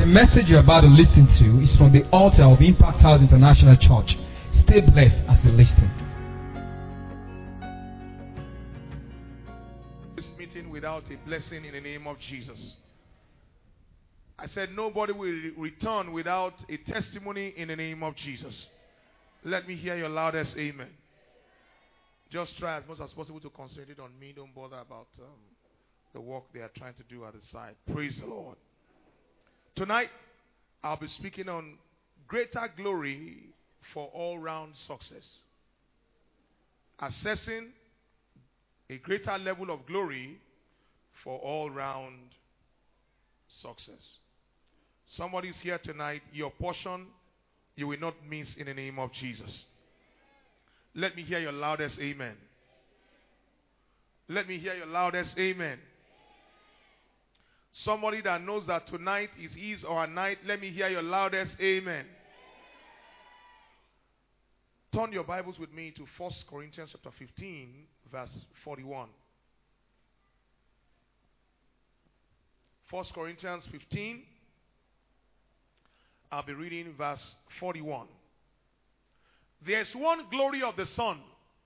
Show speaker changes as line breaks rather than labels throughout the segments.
The message you're about to listen to is from the altar of Impact House International Church. Stay blessed as you listen.
This meeting without a blessing in the name of Jesus. I said nobody will return without a testimony in the name of Jesus. Let me hear your loudest amen. Just try as much as possible to concentrate on me. Don't bother about the work they are trying to do at the side. Praise the Lord. Tonight, I'll be speaking on greater glory for all-round success. Assessing a greater level of glory for all-round success. Somebody's here tonight. Your portion, you will not miss in the name of Jesus. Let me hear your loudest amen. Let me hear your loudest amen. Somebody that knows that tonight is his or her night, let me hear your loudest amen. Turn your Bibles with me to 1 Corinthians chapter 15, verse 41. 1 Corinthians 15, I'll be reading verse 41. There's one glory of the sun,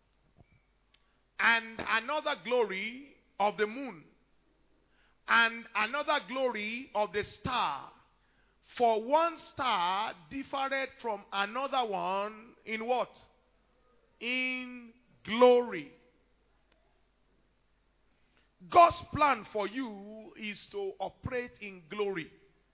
and another glory of the moon, and another glory of the star. For one star differed from another one in what? In glory. God's plan for you is to operate in glory.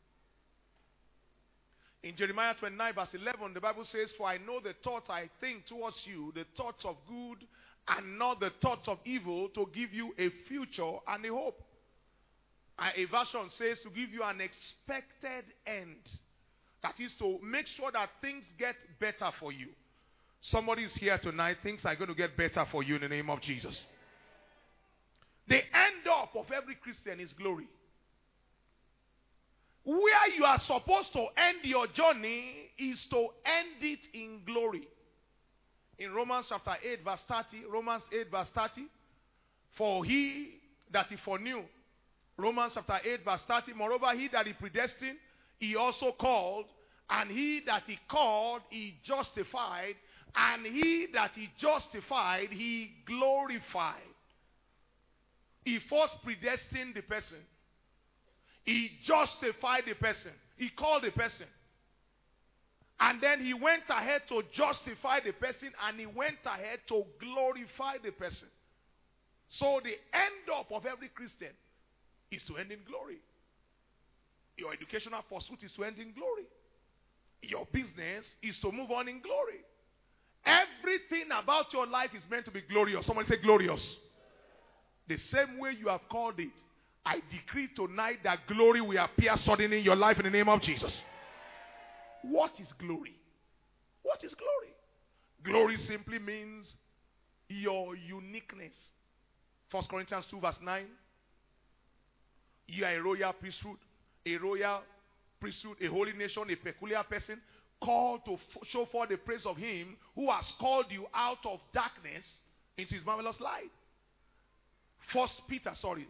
In Jeremiah 29 verse 11, the Bible says, "For I know the thoughts I think towards you, the thoughts of good and not the thoughts of evil, to give you a future and a hope." A version says to give you an expected end. That is to make sure that things get better for you. Somebody is here tonight. Things are going to get better for you in the name of Jesus. The end up of every Christian is glory. Where you are supposed to end your journey is to end it in glory. In Romans chapter 8 verse 30, Romans 8 verse 30, for he that he foreknew, Romans chapter 8 verse 30, moreover he that he predestined, he also called, and he that he called, he justified, and he that he justified, he glorified. He first predestined the person. He justified the person. He called the person. And then he went ahead to justify the person, and he went ahead to glorify the person. So the end up of every Christian is to end in glory. Your educational pursuit is to end in glory. Your business is to move on in glory. Everything about your life is meant to be glorious. Somebody say glorious. The same way you have called it, I decree tonight that glory will appear suddenly in your life in the name of Jesus. What is glory? What is glory? Glory simply means your uniqueness. 1 Corinthians 2 verse 9. You are a royal priesthood, a holy nation, a peculiar person, called to show forth the praise of him who has called you out of darkness into his marvelous light. 1 Peter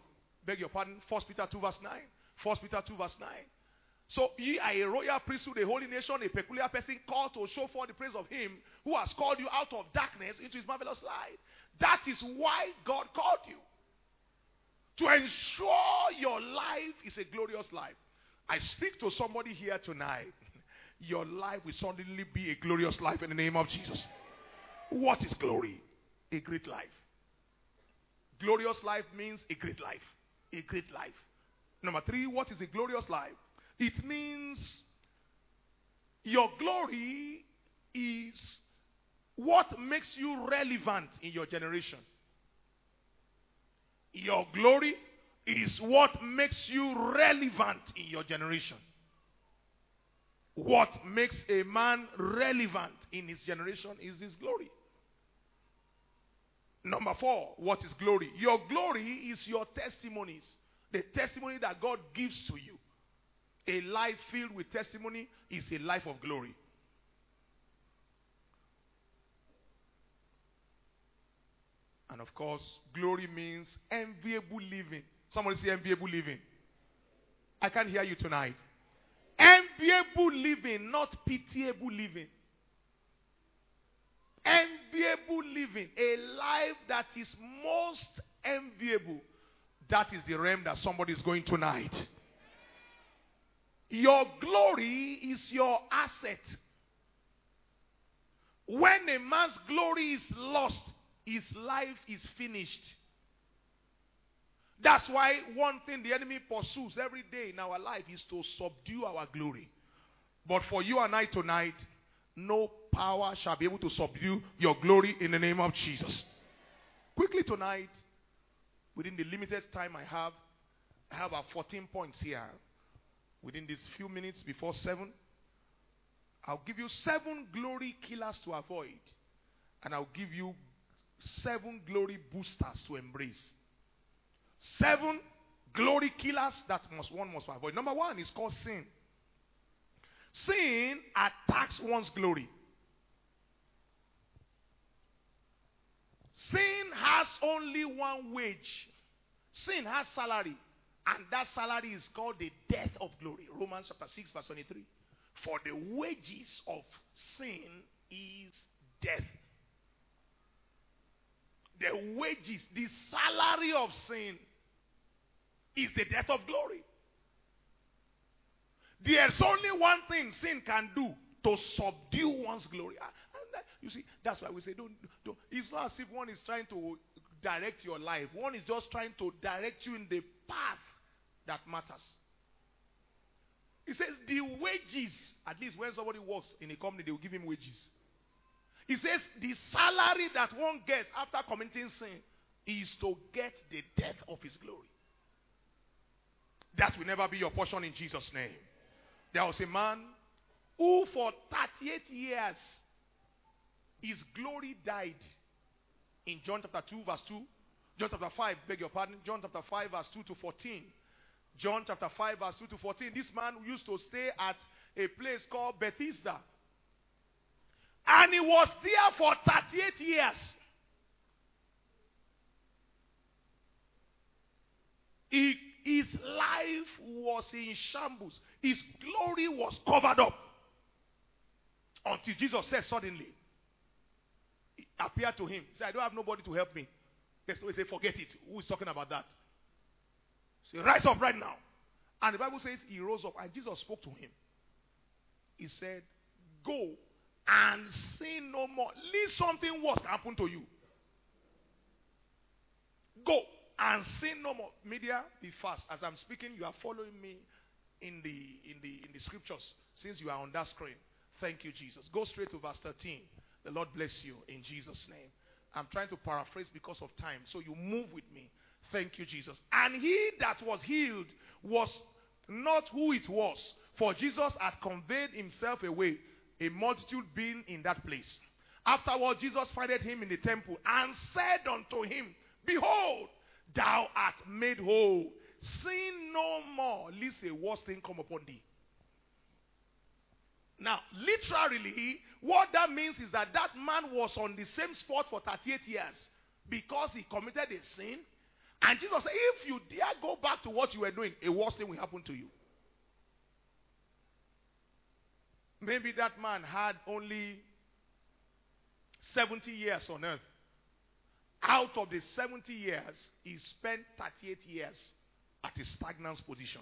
2 verse 9. 1 Peter 2 verse 9. So ye are a royal priesthood, a holy nation, a peculiar person, called to show forth the praise of him who has called you out of darkness into his marvelous light. That is why God called you. To ensure your life is a glorious life. I speak to somebody here tonight. Your life will suddenly be a glorious life in the name of Jesus. What is glory? A great life. Glorious life means a great life. A great life. Number 3, what is a glorious life? It means your glory is what makes you relevant in your generation. Your glory is what makes you relevant in your generation. What makes a man relevant in his generation is his glory. Number 4, what is glory? Your glory is your testimonies. The testimony that God gives to you. A life filled with testimony is a life of glory. And of course, glory means enviable living. Somebody say enviable living. I can't hear you tonight. Enviable living, not pitiable living. Enviable living, a life that is most enviable. That is the realm that somebody is going tonight. Your glory is your asset. When a man's glory is lost, his life is finished. That's why one thing the enemy pursues every day in our life is to subdue our glory. But for you and I tonight, no power shall be able to subdue your glory in the name of Jesus. Quickly tonight, within the limited time I have about 14 points here. Within these few minutes before 7, I'll give you 7 glory killers to avoid. And I'll give you 7 glory boosters to embrace. 7 glory killers that one must avoid. Number 1 is called sin. Sin attacks one's glory. Sin has only one wage. Sin has salary. And that salary is called the death of glory. Romans chapter 6 verse 23. For the wages of sin is death. The wages, the salary of sin is the death of glory. There's only one thing sin can do to subdue one's glory. And you see, that's why we say don't. It's not as if one is trying to direct your life. One is just trying to direct you in the path that matters. He says the wages, at least when somebody works in a company, they will give him wages. He says the salary that one gets after committing sin is to get the death of his glory. That will never be your portion in Jesus' name. There was a man who for 38 years his glory died. In John chapter 2 verse 2. John chapter 5, beg your pardon. John chapter 5 verse 2 to 14. John chapter 5 verse 2 to 14. This man used to stay at a place called Bethesda. And he was there for 38 years. His life was in shambles. His glory was covered up. Until Jesus said suddenly, it appeared to him. He said, I don't have nobody to help me. He said, forget it. Who is talking about that? He said, rise up right now. And the Bible says he rose up and Jesus spoke to him. He said, go and sin no more. Leave something worse happen to you. Go and sin no more. Media, be fast. As I'm speaking, you are following me in the scriptures. Since you are on that screen. Thank you, Jesus. Go straight to verse 13. The Lord bless you in Jesus' name. I'm trying to paraphrase because of time. So you move with me. Thank you, Jesus. And he that was healed was not who it was. For Jesus had conveyed himself away, a multitude being in that place. Afterward, Jesus findeth him in the temple and said unto him, behold, thou art made whole. Sin no more, lest a worse thing come upon thee. Now, literally, what that means is that that man was on the same spot for 38 years because he committed a sin. And Jesus said, if you dare go back to what you were doing, a worse thing will happen to you. Maybe that man had only 70 years on earth. Out of the 70 years, he spent 38 years at a stagnant position.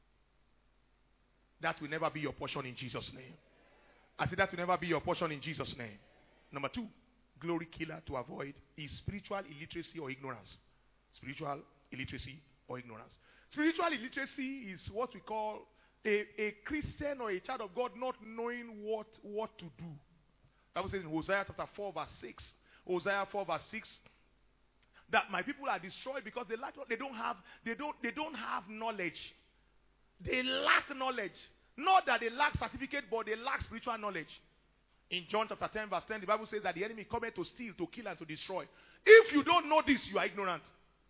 That will never be your portion in Jesus' name. I said that will never be your portion in Jesus' name. Number 2, glory killer to avoid is spiritual illiteracy or ignorance. Spiritual illiteracy or ignorance. Spiritual illiteracy is what we call a Christian or a child of God not knowing what to do. That was in Hosea chapter 4 verse 6. Hosea 4 verse 6. That my people are destroyed because they don't have knowledge. They lack knowledge. Not that they lack certificate, but they lack spiritual knowledge. In John chapter 10 verse 10, the Bible says that the enemy cometh to steal, to kill, and to destroy. If you don't know this, you are ignorant.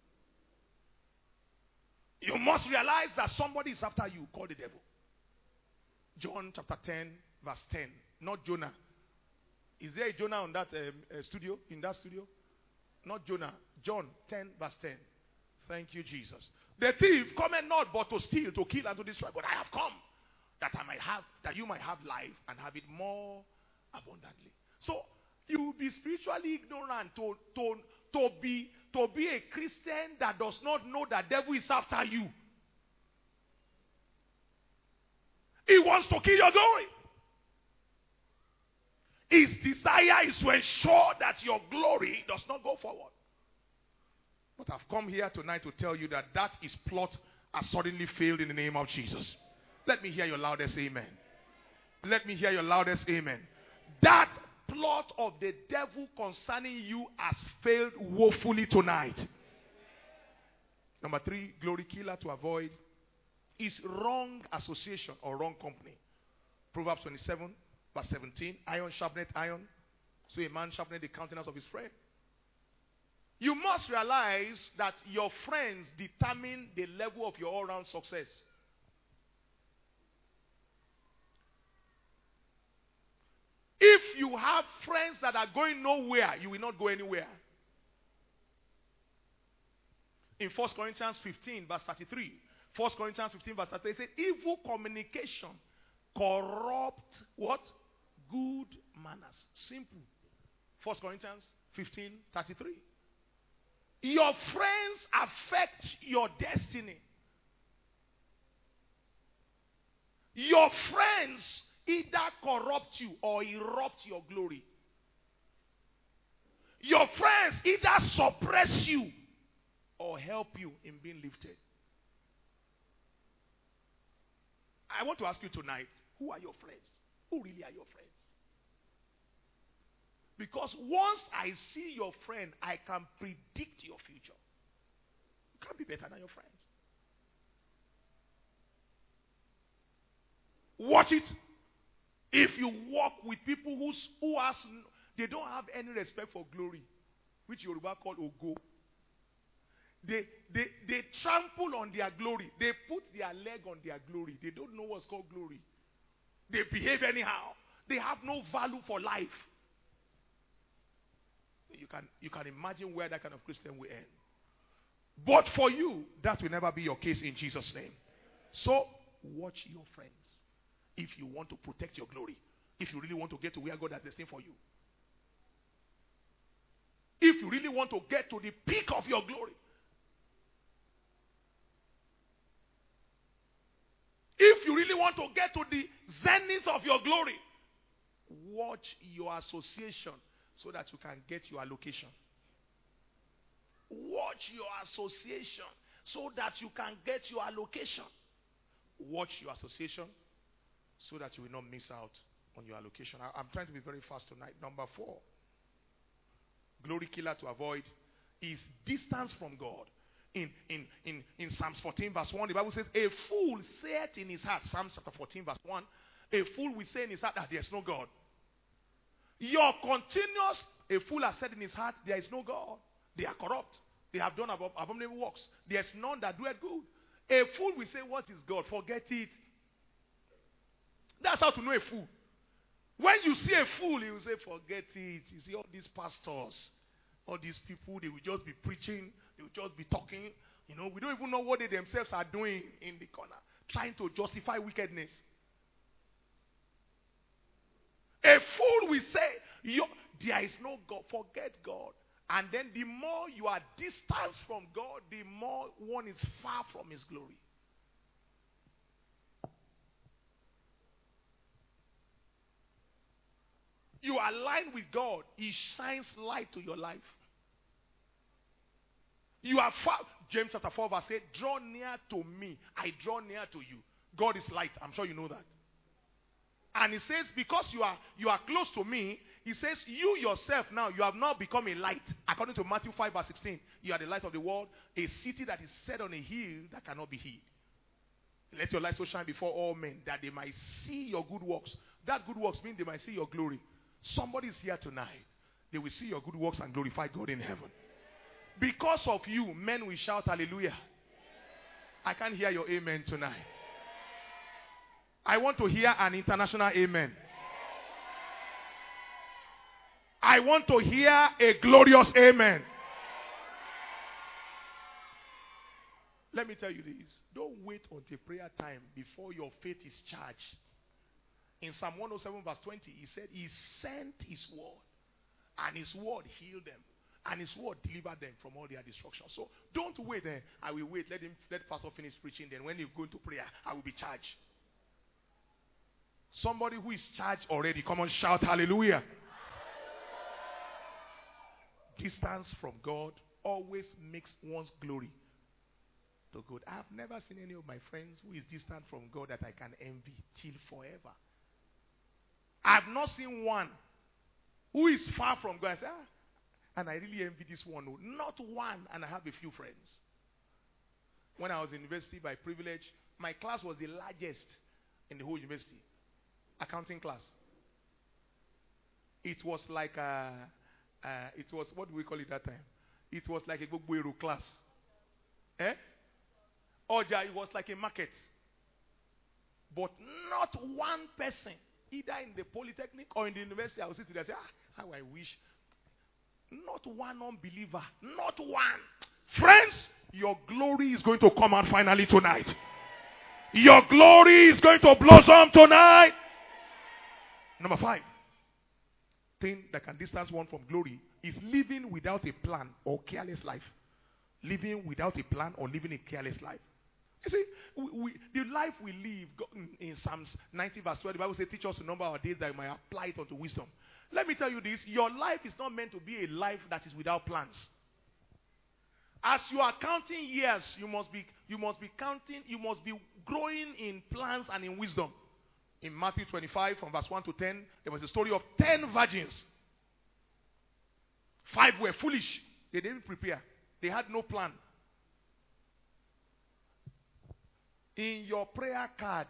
You must realize that somebody is after you, called the devil. John chapter 10 verse 10. Not Jonah. Is there a Jonah on that studio? In that studio? Not Jonah. John 10 verse 10. Thank you, Jesus. The thief cometh not but to steal, to kill, and to destroy. But I have come that you might have life and have it more abundantly. So you will be spiritually ignorant to be a Christian that does not know that devil is after you. He wants to kill your glory. His desire is to ensure that your glory does not go forward. But I've come here tonight to tell you that his plot has suddenly failed in the name of Jesus. Let me hear your loudest amen. Let me hear your loudest amen. That plot of the devil concerning you has failed woefully tonight. Number 3, glory killer to avoid is wrong association or wrong company. Proverbs 27 verse 17. Iron sharpeneth iron, so a man sharpeneth the countenance of his friend. You must realize that your friends determine the level of your all-round success. If you have friends that are going nowhere, you will not go anywhere. In 1 Corinthians 15 verse 33, 1 Corinthians 15 verse 33 says, evil communication corrupt what? Good manners. Simple. 1 Corinthians 15 33. Your friends affect your destiny. Your friends either corrupt you or erupt your glory. Your friends either suppress you or help you in being lifted. I want to ask you tonight, who are your friends? Who really are your friends? Because once I see your friend, I can predict your future. You can't be better than your friends. Watch it. If you walk with people they don't have any respect for glory, which Yoruba call Ogo. They trample on their glory. They put their leg on their glory. They don't know what's called glory. They behave anyhow. They have no value for life. You can imagine where that kind of Christian will end. But for you, that will never be your case in Jesus' name. So, watch your friends. If you want to protect your glory. If you really want to get to where God has destined for you. If you really want to get to the peak of your glory. If you really want to get to the zenith of your glory, watch your association so that you can get your allocation. Watch your association so that you can get your allocation. Watch your association so that you will not miss out on your allocation. I'm trying to be very fast tonight. Number 4, glory killer to avoid is distance from God. In Psalms 14 verse 1, the Bible says, a fool saith in his heart, Psalms chapter 14 verse 1, a fool will say in his heart that there is no God. A fool has said in his heart, there is no God. They are corrupt. They have done abominable works. There is none that doeth good. A fool will say, what is God? Forget it. That's how to know a fool. When you see a fool, he will say, forget it. You see all these pastors, all these people, they will just be preaching. They will just be talking. We don't even know what they themselves are doing in the corner. Trying to justify wickedness. A fool will say, there is no God. Forget God. And then the more you are distanced from God, the more one is far from his glory. You are aligned with God. He shines light to your life. You are far. James chapter 4 verse 8, draw near to me. I draw near to you. God is light. I'm sure you know that. And he says, because you are close to me, he says, you yourself now, you have now become a light. According to Matthew 5 verse 16, you are the light of the world, a city that is set on a hill that cannot be hid. Let your light so shine before all men that they might see your good works. That good works means they might see your glory. Somebody is here tonight. They will see your good works and glorify God in heaven. Because of you, men will shout hallelujah. I can't hear your amen tonight. I want to hear an international amen. I want to hear a glorious amen. Let me tell you this. Don't wait until prayer time before your faith is charged. In Psalm 107 verse 20, he said he sent his word. And his word healed them. And his word delivered them from all their destruction. So don't wait. I will wait. Let pastor finish preaching. Then when you go into prayer, I will be charged. Somebody who is charged already. Come on, shout hallelujah. Distance from God always makes one's glory to good. I have never seen any of my friends who is distant from God that I can envy till forever. I have not seen one who is far from God. I say, and I really envy this one. No, not one, and I have a few friends. When I was in university, by privilege, my class was the largest in the whole university. Accounting class. It was like what do we call it that time? It was like a Gbogboero class. Oja, it was like a market. But not one person, either in the polytechnic or in the university, I will sit there and say, how I wish. Not one unbeliever. Not one. Friends, your glory is going to come out finally tonight. Your glory is going to blossom tonight. Number 5. Thing that can distance one from glory is living without a plan or careless life. Living without a plan or living a careless life. You see, the life we live in Psalms 90 verse 12, the Bible says, teach us to number our days that we might apply it unto wisdom. Let me tell you this, your life is not meant to be a life that is without plans. As you are counting years, you must be growing in plans and in wisdom. In Matthew 25 from verse 1 to 10, there was a story of 10 virgins. 5 were foolish. They didn't prepare. They had no plan. In your prayer card,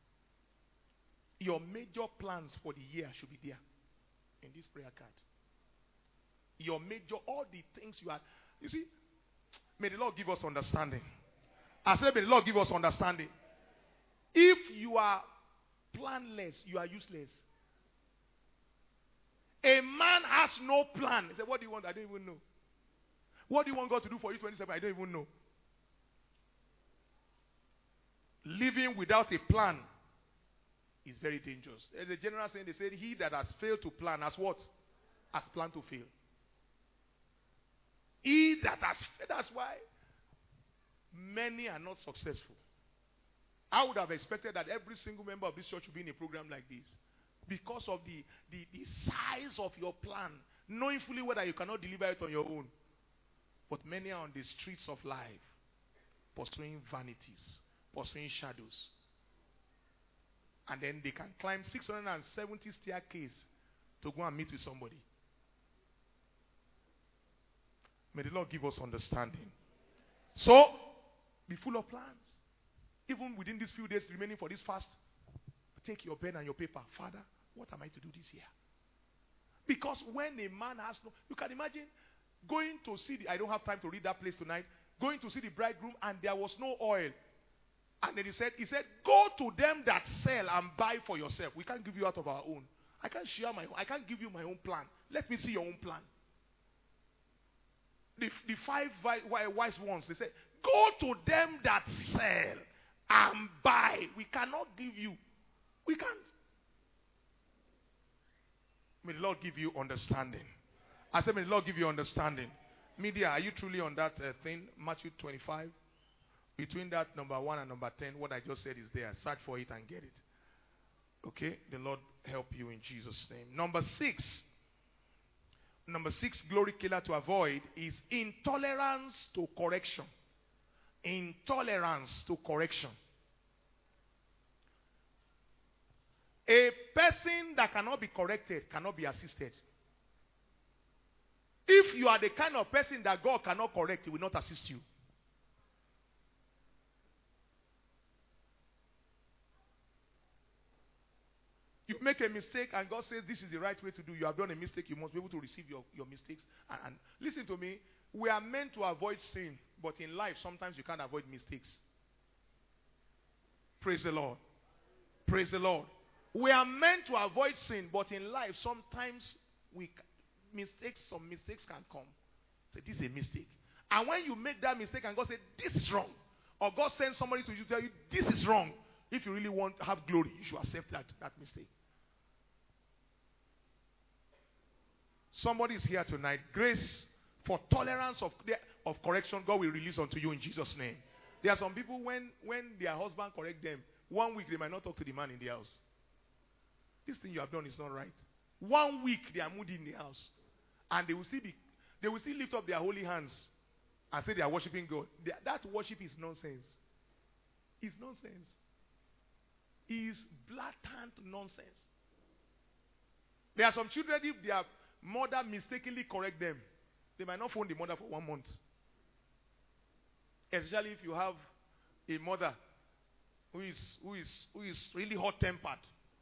your major plans for the year should be there. In this prayer card. Your major, all the things you are. You see, may the Lord give us understanding. I said, may the Lord give us understanding. If you are planless, you are useless. A man has no plan. He said, what do you want? I don't even know. What do you want God to do for you 27? I don't even know. Living without a plan is very dangerous. There's a general saying, they said, he that has failed to plan has what? Has planned to fail. He that has failed, that's why many are not successful. I would have expected that every single member of this church would be in a program like this. Because of the size of your plan, knowing fully whether you cannot deliver it on your own. But many are on the streets of life, pursuing vanities, pursuing shadows. And then they can climb 670 staircases to go and meet with somebody. May the Lord give us understanding. So, be full of plans. Even within these few days remaining for this fast, take your pen and your paper. Father, what am I to do this year? Because when a man has no... You can imagine going to see I don't have time to read that place tonight. Going to see the bridegroom and there was no oil. And then he said, go to them that sell and buy for yourself. We can't give you out of our own. I can't share my own. I can't give you my own plan. Let me see your own plan. The 5 wise ones, they said, go to them that sell and buy. We cannot give you. We can't. May the Lord give you understanding. I said, may the Lord give you understanding. Media, are you truly on that thing? Matthew 25. Between that number 1 and number 10, what I just said is there. Search for it and get it. Okay? The Lord help you in Jesus' name. Number 6. Number 6 glory killer to avoid is intolerance to correction. Intolerance to correction. A person that cannot be corrected cannot be assisted. If you are the kind of person that God cannot correct, He will not assist you. You make a mistake and God says this is the right way to do. You have done a mistake. You must be able to receive your mistakes. And listen to me. We are meant to avoid sin. But in life, sometimes you can't avoid mistakes. Praise the Lord. Praise the Lord. We are meant to avoid sin. But in life, sometimes some mistakes can come. Say, this is a mistake. And when you make that mistake and God says, this is wrong. Or God sends somebody to you to tell you, this is wrong. If you really want to have glory, you should accept that mistake. Somebody is here tonight. Grace for tolerance of correction, God will release unto you in Jesus' name. There are some people, when their husband correct them, 1 week they might not talk to the man in the house. This thing you have done is not right. 1 week they are moody in the house. And they will still lift up their holy hands and say they are worshiping God. That worship is nonsense. It's nonsense. It's blatant nonsense. There are some children, if their mother mistakenly correct them, they might not phone the mother for 1 month. Especially if you have a mother who is really hot-tempered.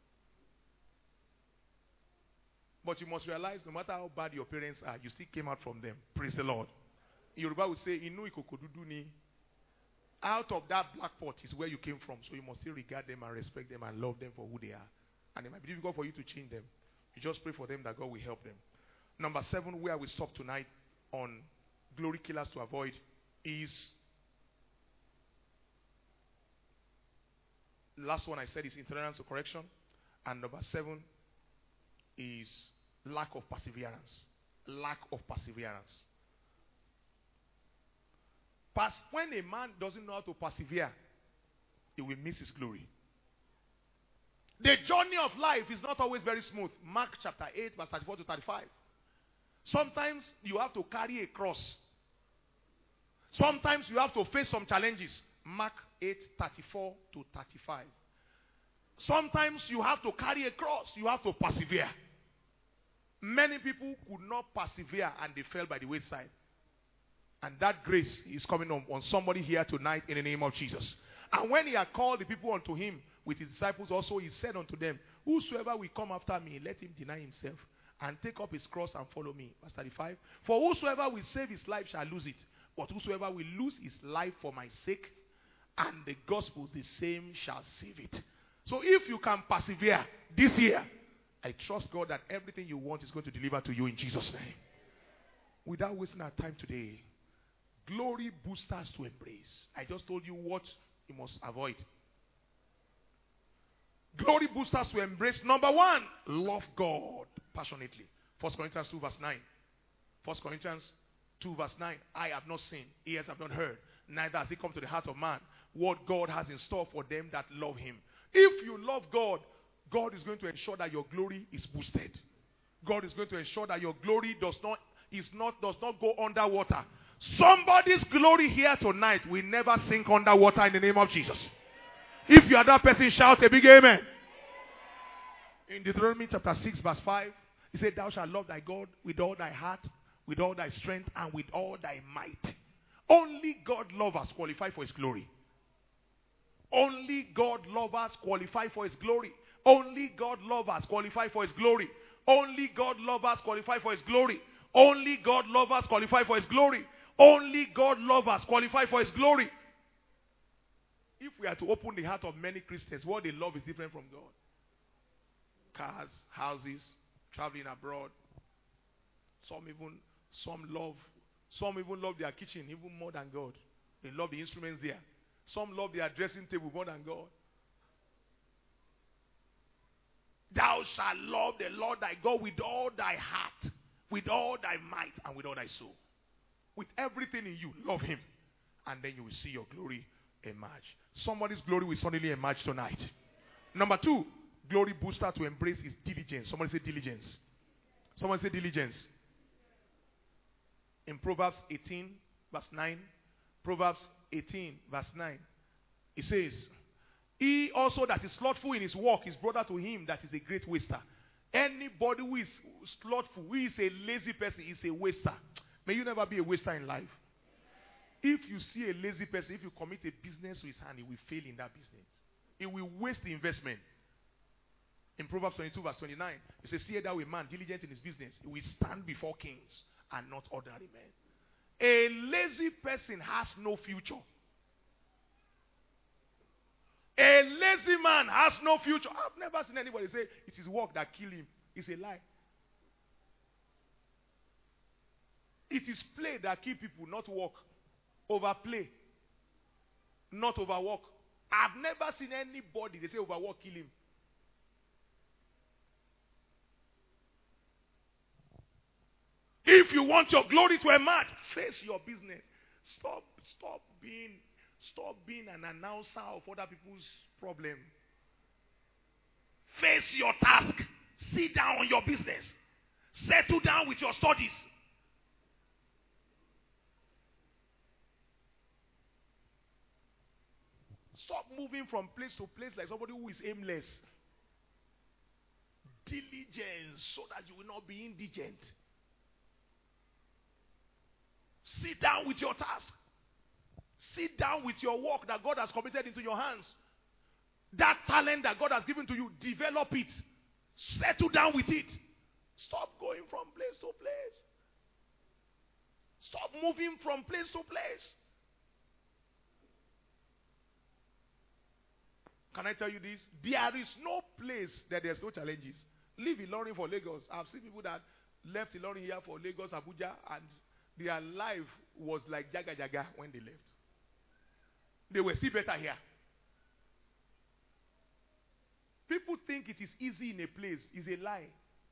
But you must realize, no matter how bad your parents are, you still came out from them. Praise the Lord. Yoruba will say, Inu ikokodudu ni. Out of that black pot is where you came from. So you must still regard them and respect them and love them for who they are. And it might be difficult for you to change them. You just pray for them that God will help them. Number 7, where we stop tonight on glory killers to avoid is, last one I said is intolerance to correction. And number 7 is lack of perseverance. Lack of perseverance. When a man doesn't know how to persevere, he will miss his glory. The journey of life is not always very smooth. Mark chapter 8, verse 34 to 35. Sometimes you have to carry a cross. Sometimes you have to face some challenges. Mark 8, 34 to 35. Sometimes you have to carry a cross. You have to persevere. Many people could not persevere and they fell by the wayside. And that grace is coming on somebody here tonight in the name of Jesus. And when he had called the people unto him with his disciples also, he said unto them, whosoever will come after me, let him deny himself and take up his cross and follow me. Verse 35. For whosoever will save his life shall lose it. But whosoever will lose his life for my sake and the gospel, the same shall save it. So if you can persevere this year, I trust God that everything you want is going to deliver to you in Jesus' name. Without wasting our time today, glory boosters to embrace. I just told you what you must avoid. Glory boosters to embrace. Number 1, love God passionately. 1 Corinthians 2 verse 9. 1 Corinthians 2 verse 9. I have not seen, ears have not heard, neither has it come to the heart of man what God has in store for them that love him. If you love God, God is going to ensure that your glory is boosted. God is going to ensure that your glory does not go underwater. Somebody's glory here tonight will never sink underwater in the name of Jesus. If you are that person, shout a big amen. In Deuteronomy chapter 6 verse 5, he said, thou shalt love thy God with all thy heart, with all thy strength, and with all thy might. Only God lovers qualify for his glory. Only God lovers qualify for his glory. Only God lovers qualify for his glory. Only God lovers qualify for his glory. Only God lovers qualify for his glory. Only God lovers qualify for his glory. If we are to open the heart of many Christians, what they love is different from God. Cars, houses, traveling abroad. Some even love their kitchen even more than God. They love the instruments there. Some love their dressing table more than God. Thou shalt love the Lord thy God with all thy heart, with all thy might, and with all thy soul. With everything in you, love him. And then you will see your glory emerge. Somebody's glory will suddenly emerge tonight. Number 2, glory booster to embrace is diligence. Somebody say diligence. Somebody say diligence. In Proverbs 18 verse 9, Proverbs 18 verse 9, it says, he also that is slothful in his work is brother to him that is a great waster. Anybody who is slothful, who is a lazy person, is a waster. May you never be a waster in life. If you see a lazy person, if you commit a business to his hand, he will fail in that business. He will waste the investment. In Proverbs 22 verse 29, it says, see thou a man diligent in his business, he will stand before kings and not ordinary men. A lazy person has no future. A lazy man has no future. I've never seen anybody say it is work that killed him. It's a lie. It is play that kills people, not work. Overplay. Not overwork. I've never seen anybody, they say overwork, kill him. If you want your glory to emerge, face your business. Stop being an announcer of other people's problem. Face your task. Sit down on your business. Settle down with your studies. Stop moving from place to place like somebody who is aimless. Diligence so that you will not be indigent. Sit down with your task. Sit down with your work that God has committed into your hands. That talent that God has given to you, develop it. Settle down with it. Stop going from place to place. Stop moving from place to place. Can I tell you this? There is no place that there's no challenges. Leave Ilorin for Lagos. I've seen people that left Ilorin here for Lagos, Abuja, and their life was like jaga jaga when they left. They were still better here. People think it is easy in a place. It's a lie.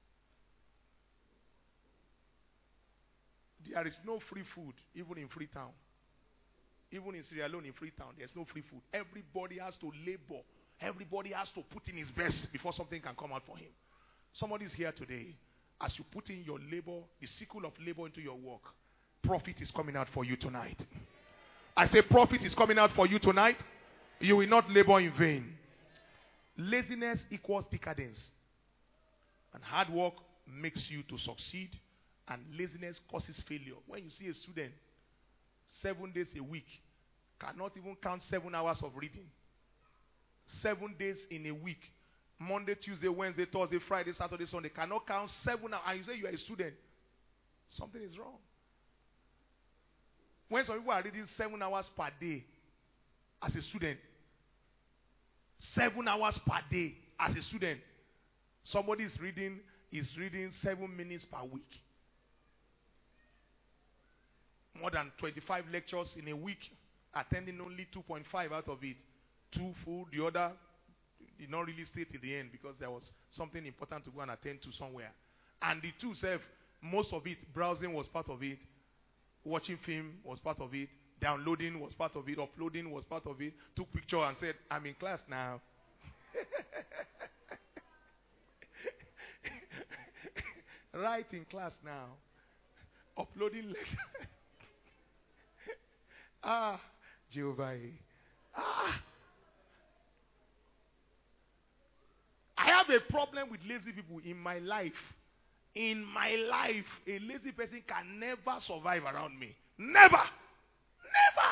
There is no free food, even in Freetown. Even in Sierra Leone, in Freetown, there's no free food. Everybody has to labor. Everybody has to put in his best before something can come out for him. Somebody is here today. As you put in your labor, the sickle of labor into your work, profit is coming out for you tonight. I say profit is coming out for you tonight. You will not labor in vain. Laziness equals decadence. And hard work makes you to succeed. And laziness causes failure. When you see a student 7 days a week cannot even count 7 hours of reading. 7 days in a week. Monday, Tuesday, Wednesday, Thursday, Friday, Saturday, Sunday. Cannot count 7 hours. And you say you are a student. Something is wrong. When some people are reading 7 hours per day as a student. 7 hours per day as a student. Somebody is reading 7 minutes per week. More than 25 lectures in a week, attending only 2.5 out of it. 2 full, the other did not really stay till the end because there was something important to go and attend to somewhere. And the 2 self, most of it, browsing was part of it, watching film was part of it, downloading was part of it, uploading was part of it, took picture and said, I'm in class now. Right in class now. Uploading lecture. Jehovah. I have a problem with lazy people in my life. In my life, a lazy person can never survive around me. Never. Never.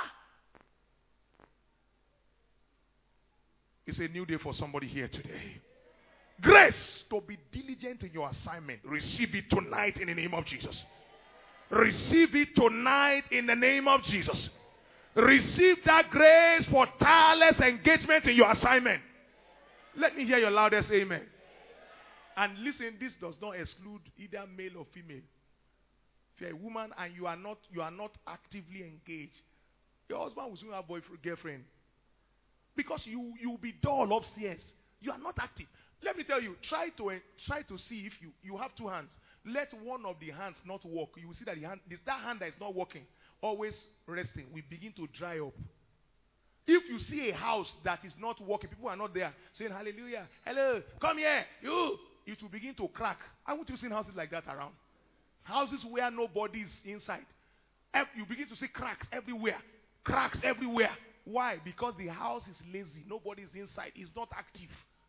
It's a new day for somebody here today. Grace to be diligent in your assignment. Receive it tonight in the name of Jesus. Receive it tonight in the name of Jesus. Receive that grace for tireless engagement in your assignment. Let me hear your loudest amen. And listen, this does not exclude either male or female. If you're a woman and you are not actively engaged, your husband will soon have boyfriend, girlfriend. Because you will be dull upstairs. You are not active. Let me tell you, try to see if you have 2 hands. Let one of the hands not work. You will see that that hand that is not working, always resting, will begin to dry up. If you see a house that is not working, people are not there saying hallelujah, hello, come here, you, it will begin to crack. Haven't you seen houses like that around? Houses where nobody is inside. You begin to see cracks everywhere. Cracks everywhere. Why? Because the house is lazy. Nobody is inside. It's not active.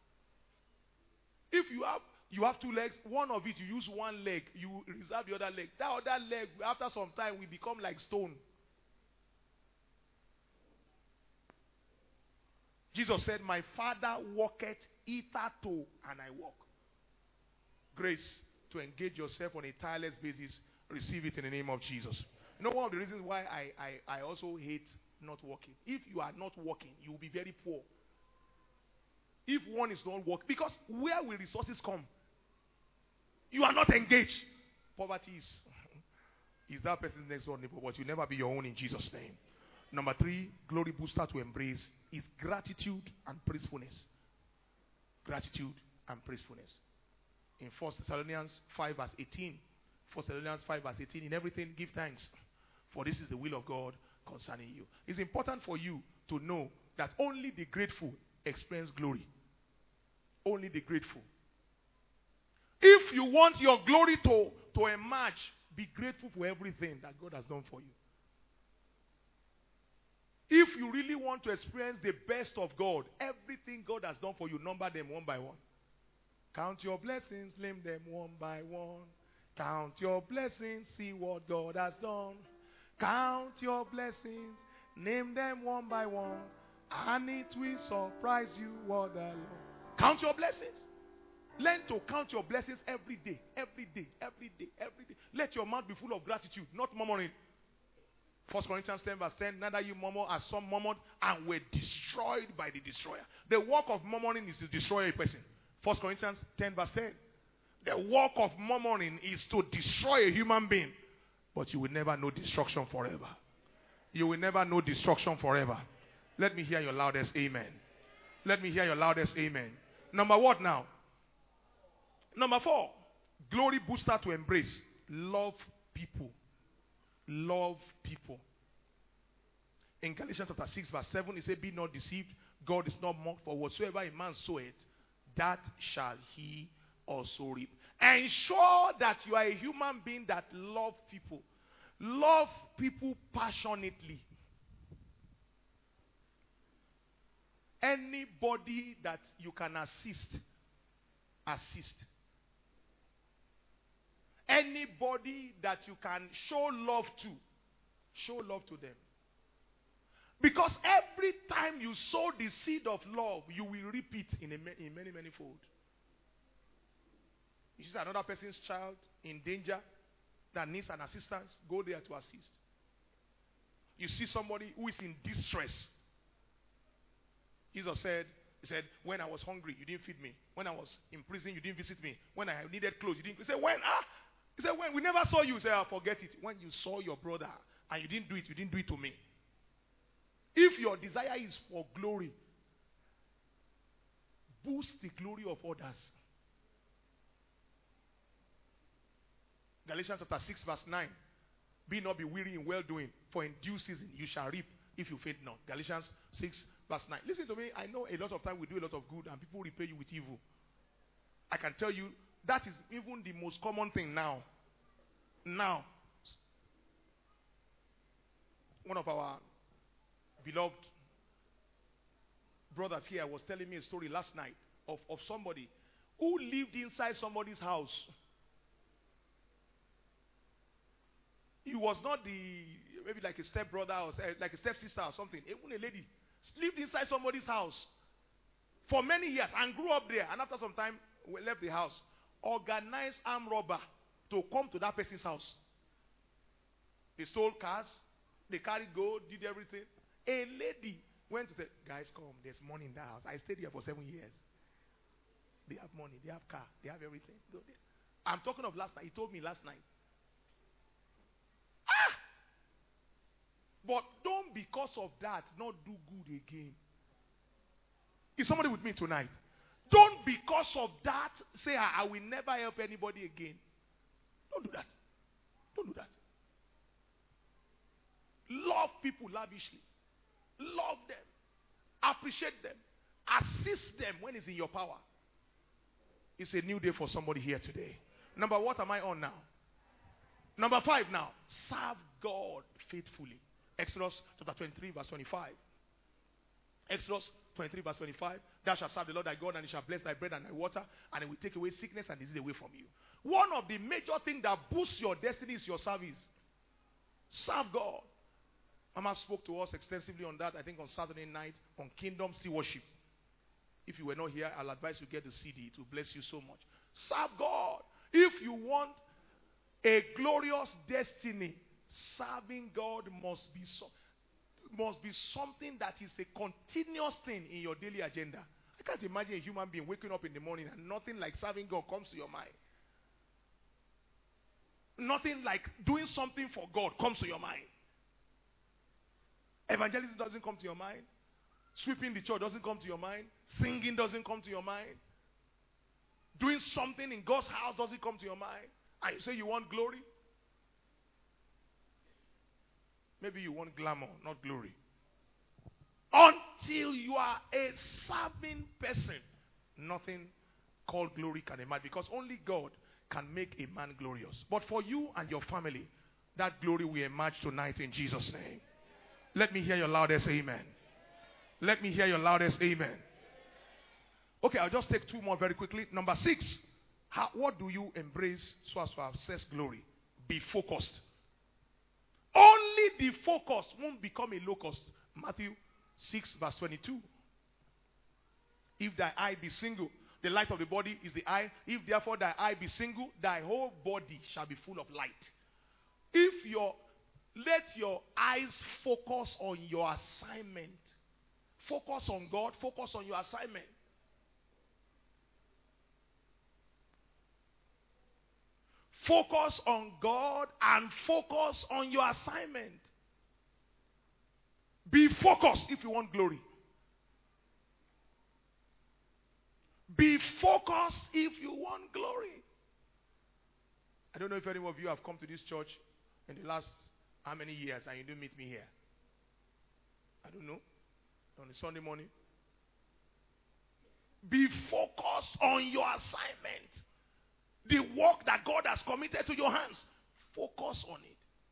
If you have 2 legs, one of it you use 1 leg, you reserve the other leg. That other leg, after some time, will become like stone. Jesus said, my Father walketh hitherto, and I walk. Grace to engage yourself on a tireless basis. Receive it in the name of Jesus. You know one of the reasons why I also hate not working. If you are not working, you will be very poor. If one is not working, because where will resources come? You are not engaged. Poverty is that person's next door neighbor, but you'll never be your own in Jesus' name. Number 3, glory booster to embrace is gratitude and praisefulness. Gratitude and praisefulness. In 1 Thessalonians 5 verse 18. 1 Thessalonians 5 verse 18. In everything give thanks, for this is the will of God concerning you. It's important for you to know that only the grateful experience glory. Only the grateful. If you want your glory to emerge, be grateful for everything that God has done for you. If you really want to experience the best of God, everything God has done for you, number them one by one. Count your blessings, name them one by one. Count your blessings, see what God has done. Count your blessings, name them one by one. And it will surprise you what the Lord. Count your blessings. Learn to count your blessings every day, every day, every day, every day. Let your mouth be full of gratitude, not murmuring. 1 Corinthians 10 verse 10, neither you murmur as some murmured and were destroyed by the destroyer. The work of murmuring is to destroy a person. 1 Corinthians 10 verse 10. The work of murmuring is to destroy a human being. But you will never know destruction forever. You will never know destruction forever. Let me hear your loudest amen. Let me hear your loudest amen. Number what now? Number 4, glory booster to embrace. Love people. Love people. In Galatians chapter 6 verse 7, it says, be not deceived. God is not mocked, for whatsoever a man soweth, that shall he also reap. Ensure that you are a human being that love people. Love people passionately. Anybody that you can assist, assist. Anybody that you can show love to them. Because every time you sow the seed of love, you will reap it in many, many fold. You see another person's child in danger that needs an assistance, go there to assist. You see somebody who is in distress. Jesus said, he said, when I was hungry, you didn't feed me. When I was in prison, you didn't visit me. When I needed clothes, you didn't. He said, when? He said, when? We never saw you. He said, forget it. When you saw your brother and you didn't do it to me. If your desire is for glory, boost the glory of others. Galatians chapter 6 verse 9. Be not be weary in well-doing, for in due season you shall reap if you faint not. Galatians 6 verse 9. Listen to me. I know a lot of time we do a lot of good and people repay you with evil. I can tell you that is even the most common thing now. Now, one of our beloved brothers here was telling me a story last night of somebody who lived inside somebody's house. He was not maybe like a stepbrother or like a stepsister or something. Even a lady lived inside somebody's house for many years and grew up there. And after some time, we left the house. Organized armed robber to come to that person's house. They stole cars. They carried gold, did everything. A lady went to say, guys, come. There's money in the house. I stayed here for 7 years. They have money. They have car. They have everything. Go there. I'm talking of last night. He told me last night. But don't because of that not do good again. Is somebody with me tonight? Don't because of that say, I will never help anybody again. Don't do that. Don't do that. Love people lavishly. Love them. Appreciate them. Assist them when it's in your power. It's a new day for somebody here today. Number, what am I on now? Number 5 now. Serve God faithfully. Exodus chapter 23 verse 25. Exodus 23 verse 25. Thou shalt serve the Lord thy God, and he shall bless thy bread and thy water, and he will take away sickness and disease away from you. One of the major things that boosts your destiny is your service. Serve God. Mama spoke to us extensively on that, I think on Saturday night, on Kingdom Stewardship. If you were not here, I'll advise you get the CD. It will bless you so much. Serve God. If you want a glorious destiny, serving God must be something that is a continuous thing in your daily agenda. I can't imagine a human being waking up in the morning and nothing like serving God comes to your mind. Nothing like doing something for God comes to your mind. Evangelism doesn't come to your mind. Sweeping the church doesn't come to your mind. Singing doesn't come to your mind. Doing something in God's house doesn't come to your mind. And you say you want glory. Maybe you want glamour, not glory. Until you are a serving person, nothing called glory can emerge, because only God can make a man glorious. But for you and your family, that glory will emerge tonight in Jesus' name. Let me hear your loudest amen. Let me hear your loudest amen. Okay, I'll just take two more very quickly. Number 6, what do you embrace so as to access glory? Be focused. Only the focused won't become a locust. Matthew 6 verse 22. If thy eye be single, the light of the body is the eye. If therefore thy eye be single, thy whole body shall be full of light. Let your eyes focus on your assignment. Focus on God. Focus on your assignment. Focus on God and focus on your assignment. Be focused if you want glory. Be focused if you want glory. I don't know if any of you have come to this church in the last how many years and you didn't meet me here. I don't know. On a Sunday morning. Be focused on your assignment. The work that God has committed to your hands. Focus on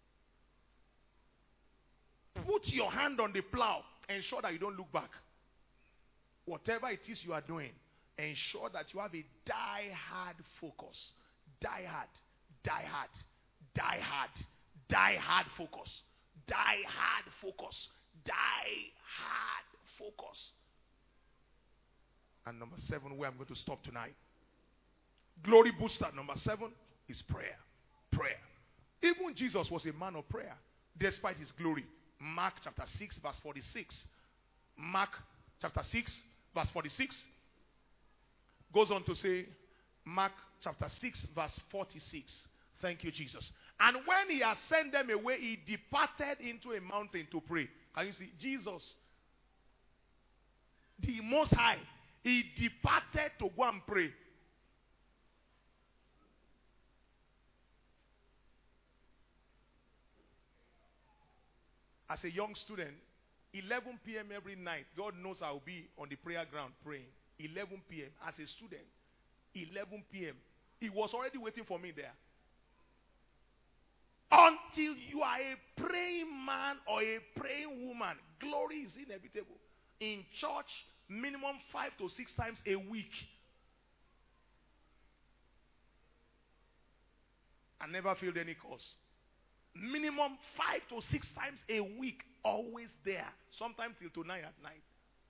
it. Put your hand on the plow. Ensure that you don't look back. Whatever it is you are doing, ensure that you have a die-hard focus. Die-hard. Die-hard. Die-hard. Die-hard focus. Die-hard focus. Die-hard focus. And number 7, where I'm going to stop tonight. Glory booster. Number 7 is prayer. Prayer. Even Jesus was a man of prayer, despite his glory. Mark chapter 6 verse 46. Mark chapter 6 verse 46 goes on to say, Mark chapter 6 verse 46. Thank you, Jesus. And when he had sent them away, he departed into a mountain to pray. Can you see? Jesus, the Most High, he departed to go and pray. As a young student, 11 p.m. every night, God knows I will be on the prayer ground praying. 11 p.m. as a student, 11 p.m. He was already waiting for me there. Until you are a praying man or a praying woman, glory is inevitable. In church, minimum 5 to 6 times a week. I never failed any course. Minimum 5 to 6 times a week, always there. Sometimes till tonight at night.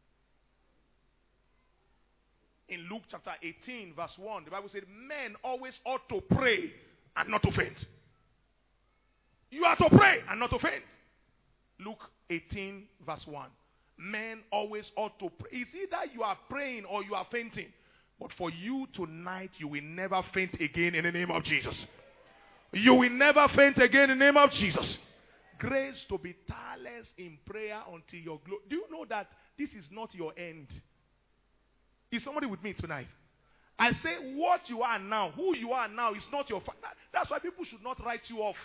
In Luke chapter 18 verse 1, the Bible said, men always ought to pray and not to faint. You are to pray and not to faint. Luke 18 verse 1. Men always ought to pray. It's either you are praying or you are fainting. But for you tonight, you will never faint again in the name of Jesus. You will never faint again in the name of Jesus. Grace to be tireless in prayer until your glory. Do you know that this is not your end? Is somebody with me tonight? I say what you are now, who you are now is not your... That's why people should not write you off.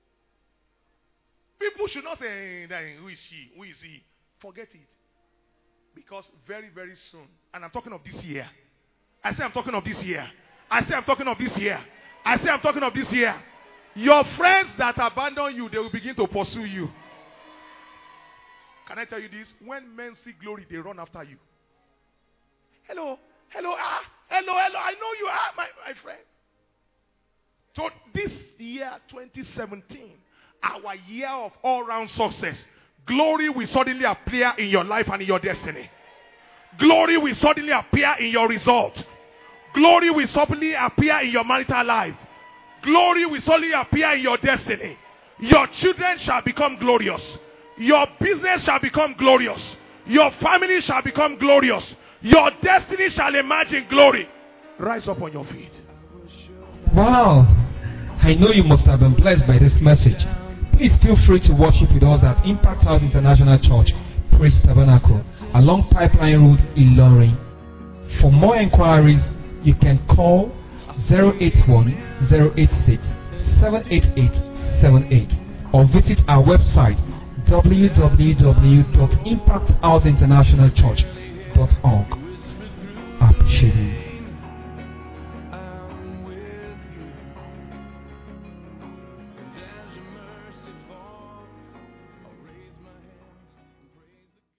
People should not say, who is she? Who is he? Forget it. Because very, very soon, and I'm talking of this year. I say I'm talking of this year. I say I'm talking of this year. I say I'm talking of this year. Your friends that abandon you, they will begin to pursue you. Can I tell you this? When men see glory, they run after you. Hello, hello, hello, I know you are my friend. So this year, 2017, our year of all-round success, glory will suddenly appear in your life and in your destiny. Glory will suddenly appear in your result. Glory will suddenly appear in your marital life. Glory will suddenly appear in your destiny. Your children shall become glorious. Your business shall become glorious. Your family shall become glorious. Your destiny shall emerge in glory. Rise up on your feet.
Wow. I know you must have been blessed by this message. please feel free to worship with us at Impact House International Church, Praise Tabernacle, along Pipeline Road, Ilorin. For more inquiries, you can call 081-086-78878 or visit our website www.impacthouseinternationalchurch.org. I appreciate you.